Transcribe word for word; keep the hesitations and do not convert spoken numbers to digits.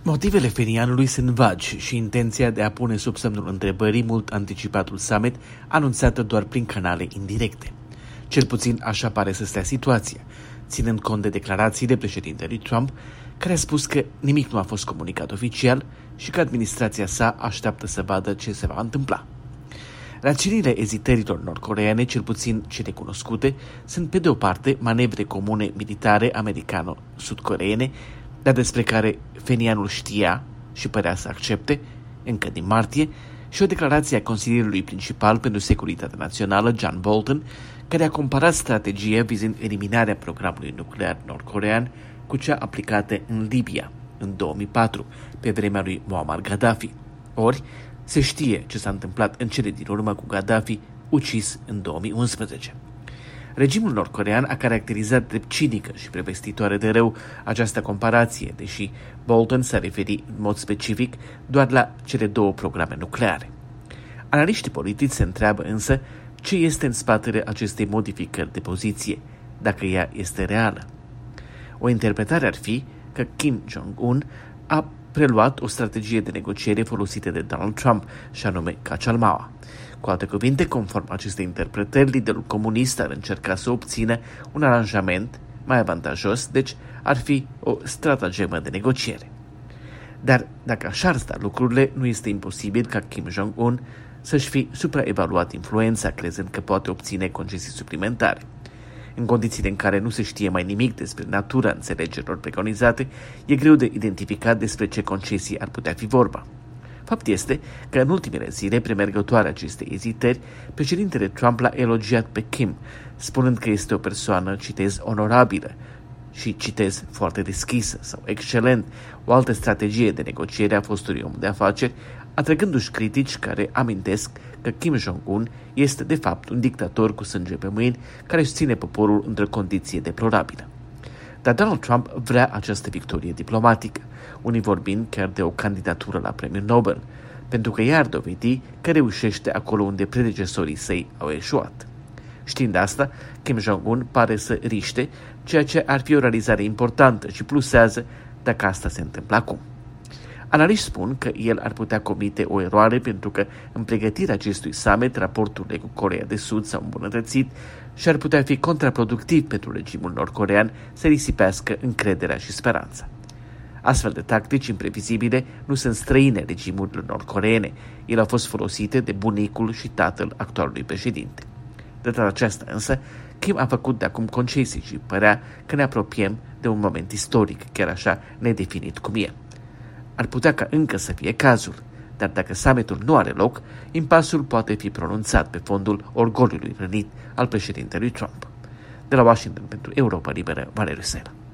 Motivele Fenianului sunt vagi și intenția de a pune sub semnul întrebării mult anticipatul summit, anunțată doar prin canale indirecte. Cel puțin așa pare să stea situația, ținând cont de declarațiile președintelui Trump, care a spus că nimic nu a fost comunicat oficial și că administrația sa așteaptă să vadă ce se va întâmpla. Rațiunile ezitărilor nord-coreene, cel puțin cele cunoscute, sunt pe de o parte manevre comune militare americano-sud-coreene, dar despre care Fenianul știa și părea să accepte, încă din martie, și o declarație a consilierului principal pentru securitatea națională, John Bolton, care a comparat strategia vizând eliminarea programului nuclear nord-corean cu cea aplicată în Libia, în două mii patru, pe vremea lui Muammar Gaddafi. Ori, se știe ce s-a întâmplat în cele din urmă cu Gaddafi, ucis în două mii unsprezece. Regimul nord-corean a caracterizat drept cinică și prevestitoare de rău această comparație, deși Bolton s-a referit în mod specific doar la cele două programe nucleare. Analiștii politici se întreabă însă ce este în spatele acestei modificări de poziție, dacă ea este reală. O interpretare ar fi că Kim Jong-un a preluat o strategie de negociere folosită de Donald Trump, și anume cacalmaua. Cu alte cuvinte, conform acestei interpretări, liderul comunist ar încerca să obțină un aranjament mai avantajos, deci ar fi o stratagemă de negociere. Dar dacă așa ar sta lucrurile, nu este imposibil ca Kim Jong-un să-și fi supraevaluat influența, crezând că poate obține concesii suplimentare. În condițiile în care nu se știe mai nimic despre natura înțelegerilor preconizate, e greu de identificat despre ce concesii ar putea fi vorba. Fapt este că în ultimele zile premergătoare acestei ezitări, președintele Trump l-a elogiat pe Kim, spunând că este o persoană, citez, onorabilă și, citez, foarte deschisă sau excelent. O altă strategie de negociere a fostului om de afaceri, atrăgându-și critici care amintesc că Kim Jong-un este de fapt un dictator cu sânge pe mâini care își ține poporul într-o condiție deplorabilă. Dar Donald Trump vrea această victorie diplomatică, unii vorbind chiar de o candidatură la premiul Nobel, pentru că ea ar dovedi că reușește acolo unde predecesorii săi au eșuat. Știind asta, Kim Jong-un pare să riște, ceea ce ar fi o realizare importantă și plusează dacă asta se întâmplă acum. Analiști spun că el ar putea comite o eroare pentru că în pregătirea acestui summit raporturile cu Coreea de Sud s-au îmbunătățit și ar putea fi contraproductiv pentru regimul nord-corean să risipească încrederea și speranța. Astfel de tactici imprevizibile nu sunt străine regimurilor nord-coreene, ele au fost folosite de bunicul și tatăl actualului președinte. De data aceasta însă, Kim a făcut de acum concesii și părea că ne apropiem de un moment istoric, chiar așa nedefinit cum e. Ar putea ca încă să fie cazul, dar dacă summitul nu are loc, impasul poate fi pronunțat pe fondul orgoliului rănit al președintelui Trump. De la Washington pentru Europa Liberă, Valeriu Sela.